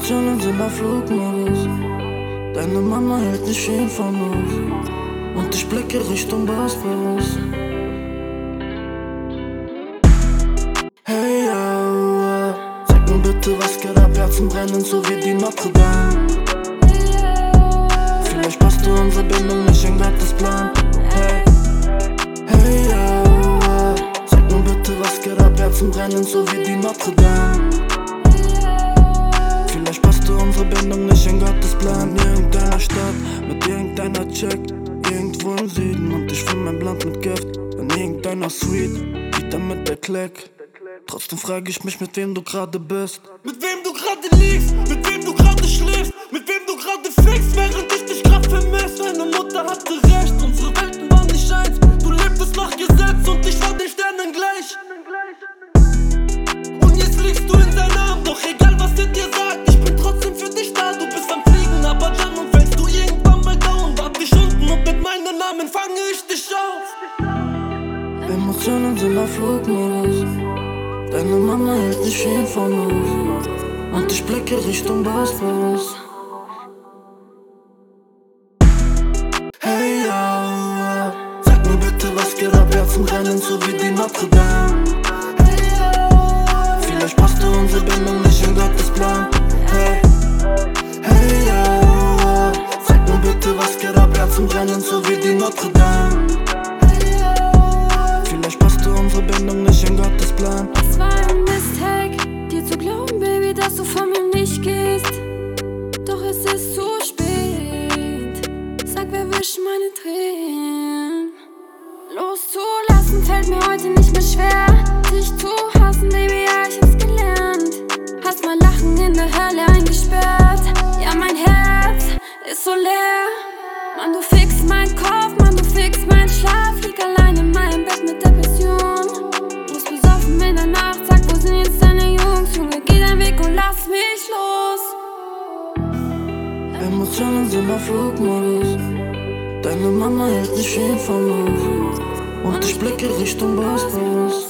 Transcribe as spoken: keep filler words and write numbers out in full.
Emotionen sind auf Flugmodus. Deine Mama hält nicht viel von uns. Und ich blicke Richtung Bosporus. Hey, yo, sag mir bitte, was geht ab? Herzen brennen, so wie die Notre Dame. Vielleicht passt du unsere Bindung nicht in Gottes Plan. Hey, hey, yo, sag mir bitte, was geht ab? Herzen brennen, so wie die Notre Dame. Vielleicht passt du unsere Bindung nicht in Gottes Plan. In irgendeiner Stadt, mit irgendeiner Check, irgendwo im Süden. Und ich füll mein Blunt mit Gift in irgendeiner Suite, wieder mit der Klick. Trotzdem frage ich mich, mit wem du gerade bist. Mit wem du gerade liegst, mit wem du gerade schläfst, mit wem du gerade fickst, während ich dich grad vermisst. Deine Mutter hatte recht, unsere Welten waren nicht eins. Du lebtest nach Gesetz und ich war den Sternen gleich. Und jetzt liegst du in seinen Armen, doch egal was er dir sagt, ich bin trotzdem für dich da. Du bist am Fliegen, aber dann und fällst du irgendwann mal down. Wart dich unten und mit meinem Namen fange ich dich auf. Emotionen sind auf Flugmodus. Deine Mama hält nicht viel von uns. Und ich blicke Richtung Bosporus. Hey, yo, sag mir bitte, was geht ab? Herzen brennen, so wie die Notre Dame. Vielleicht passt du unsere Bindung nicht in Gottes Plan. Hey, hey, yo, sag mir bitte, was geht ab? Herzen brennen, so wie die Notre Dame. Vielleicht passt du unsere Bindung nicht in Gottes Plan. Es war ein Mistake, dir zu glauben, Baby, dass du von mir nicht gehst. Doch es ist zu spät. Sag, wer wischt meine Tränen? Loszulassen fällt mir heute nicht mehr schwer. Dich zu hassen, Baby, ja, ich hab's gelernt. Hast mal Lachen in der Hölle eingesperrt. Ja, mein Herz ist so leer. Mann, du fixst meinen Kopf, Mann, du fixst meinen Schlaf. Lieg allein in meinem Bett mit Depression. Muss besoffen in der Nacht, sag, wo sind jetzt deine Jungs? Junge, geh deinen Weg und lass mich los. Emotionen sind auf Flugmodus. Deine Mama hält nicht viel von uns. Und ich blicke Richtung Bosporus.